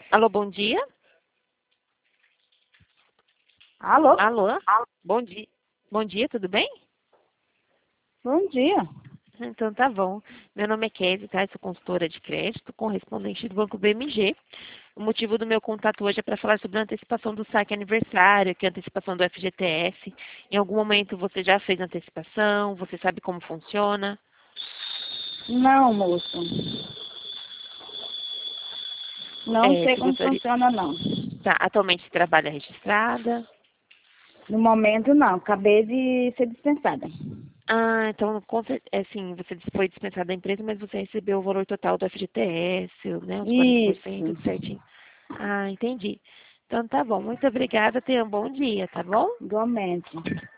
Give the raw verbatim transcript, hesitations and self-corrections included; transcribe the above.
Alô, bom dia? Alô? Alô? Bom dia. Bom dia, tudo bem? Bom dia. Então tá bom. Meu nome é Kézia, tá? Eu sou consultora de crédito, correspondente do Banco B M G. O motivo do meu contato hoje é para falar sobre a antecipação do saque aniversário, que é a antecipação do F G T S. Em algum momento você já fez antecipação? Você sabe como funciona? Não, moço. Não É, sei se como gostaria... funciona, não. Tá, atualmente trabalha registrada? No momento, não. Acabei de ser dispensada. Ah, então, com cer- é, assim, você dis- foi dispensada da empresa, mas você recebeu o valor total do F G T S, né, os quarenta por cento, Isso. tudo certinho. Ah, entendi. Então tá bom, muito obrigada, tenha um bom dia, tá bom? Igualmente.